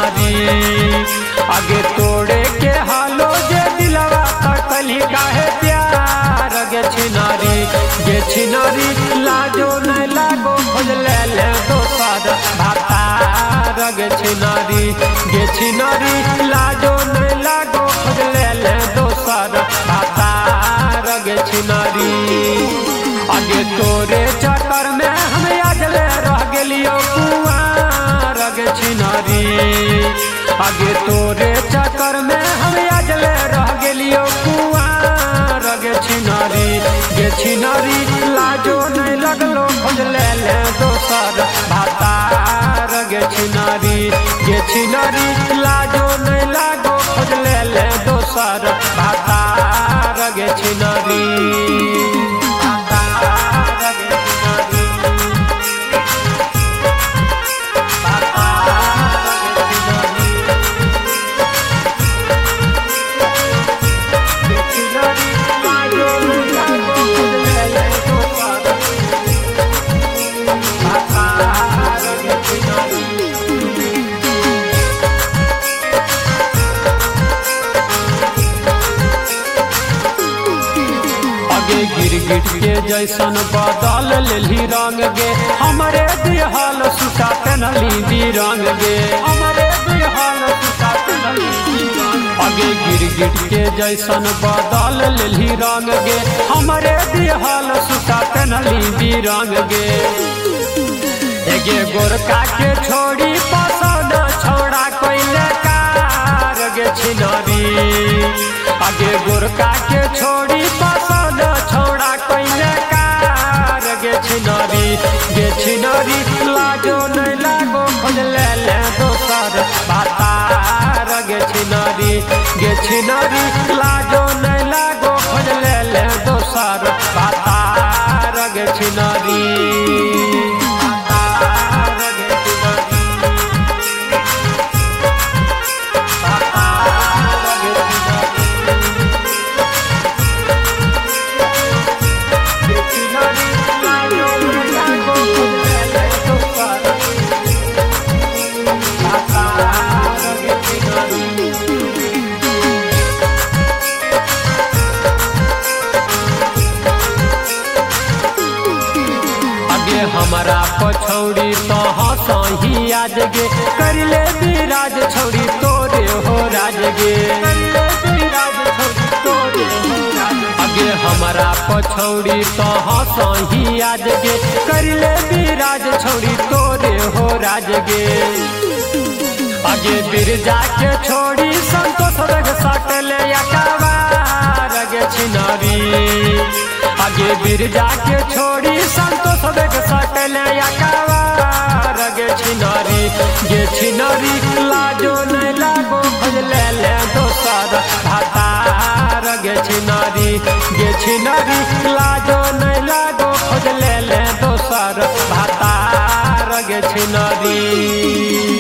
छिनारी। आगे तोड़े के हालो जे दिलवा तकली काहे प्यार गे छिनारी लाजो नहीं लागो खोज ले दोसर भातार गे छिनारी लाजो नहीं लागो खोज ले दोसर भातार गे छिनारी। आगे तोरे चक्कर में हम अगले रह गेलियो कुंवार गे छिनारी। आगे तोरे चक्कर में हम अगले रह गेलियो कुंवार गे छिनारी लाजो नहीं लगलो खोज ले दोसर भातार गे छिनारी लाजो नहीं लागो खोज ले दोसर भातार गे छिनारी। गिरगिट के जैसन बदल लेली रंग गे हमारे दिहाल सुता नली रंग गे आगे गिरगिट के जैसन बदल लेली रंग गे हमारे दिहाल सुता नली रंग गे गोरका के छोड़ी पसंद छोड़ा कोई कार गे छिनारी। आगे गोरका के छोड़ी पसंद छोड़ा कोई कार गे छिनारी लाजो नहीं लागो खोज ले दोसर भातार गे छिनारी लाजो नहीं लागो खोज ले दोसर भातार गे छिनारी। हमारा पछौड़ी तो हंसही आज गे कर ले बिराज छौड़ी तोरे हो राज गे आगे हमारा पछौड़ी तो हंसही आज गे कर ले बिराज छौड़ी तोरे हो राज गे। आगे बिरजा के छोड़ी संतोष रग सटले अकबार गे छिनारी। आगे बिरजा के छोड़ी संतोष रग सटले अकबार गे छिनारी लाजो नहीं लागो खोज ले दोसर भातार गे छिनारी लाजो नहीं लागो खोज ले दोसर भातार गे छिनारी।